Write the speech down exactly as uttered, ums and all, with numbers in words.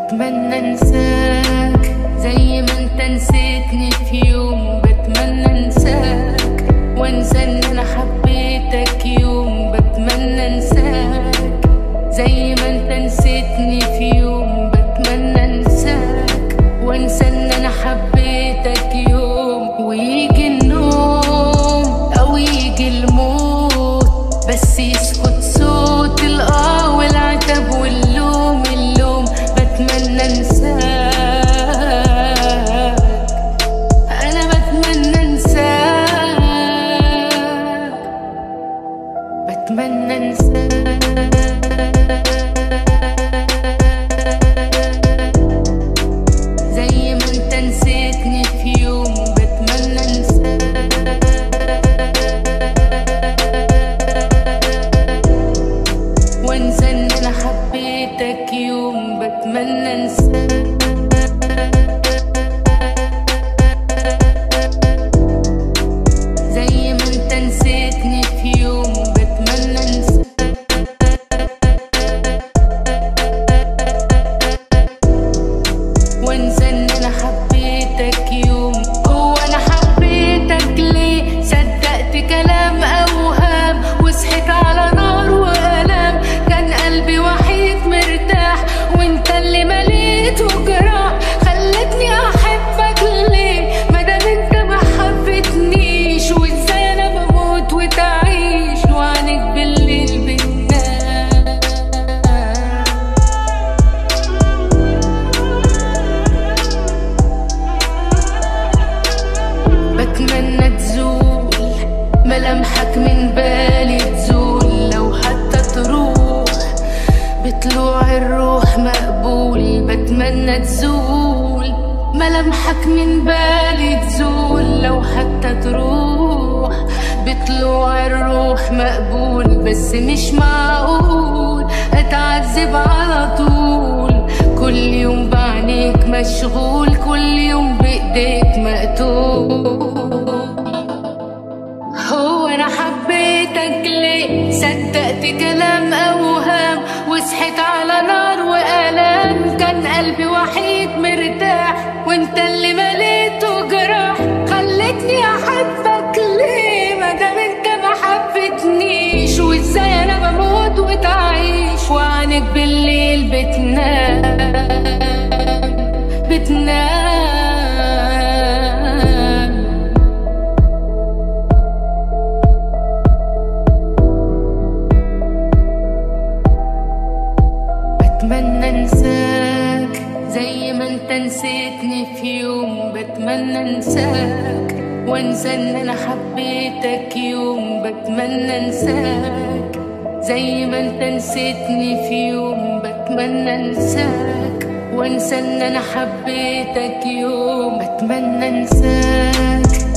بتمنى انساك زي ما انت نسيتني في يوم. بتمنى انساك وانسى ان انا حبيتك يوم. بتمنى انساك زي ما انت نسيتني في يوم. بتمنى انساك وانسى ان انا حبيتك يوم. ويجي النوم او يجي الموت بس يسكت صوت الاه والعتب واللوم اللوم. بتمنى انساك، انا بتمنى انساك، بتمنى انساك زي ما انت نسيتني في يوم. بتمنى انساك وانسى ان انا حبيتك يوم. بتمنى انساك زي ما انت نسيتني في يوم. بتمنى انساك وانسى ان انا حبيتك يوم. هو انا حبيتك ليه؟ صدقت كلام اوهام وصحيت على نار والام. كان قلبي وحيد مرتاح وانت اللي مليته جراح. خلتني احبك ليه مادام انت ما حبتنيش؟ وازاي انا بموت وتعيش وعنك بالليل بتنام. بتمنى تزول ملامحك من بالي، تزول لو حتى تروح بطلوع الروح مقبول. بتمنى تزول ملامحك من بالي، تزول لو حتى تروح بطلوع الروح مقبول. بس مش معقول اتعذب على طول، كل يوم بعينيك مشغول، كل يوم بايديك مقتول. هو انا حبيتك ليه؟ صدقت كلام اوهام وصحيت على نار والام. كان قلبي وحيد مرتاح وانت اللي مليته جراح. خلتني احبك ليه مادام انت ما حبتنيش؟ وازاي انا بموت وتعيش وعنك بالليل بتنام بتنام. بتمنى انساك زي ما انت نسيتني في يوم. بتمنى انساك وانسى ان انا حبيتك يوم. بتمنى انساك زي ما انت نسيتني في يوم. بتمنى انساك وانسى ان انا حبيتك يوم. بتمنى انساك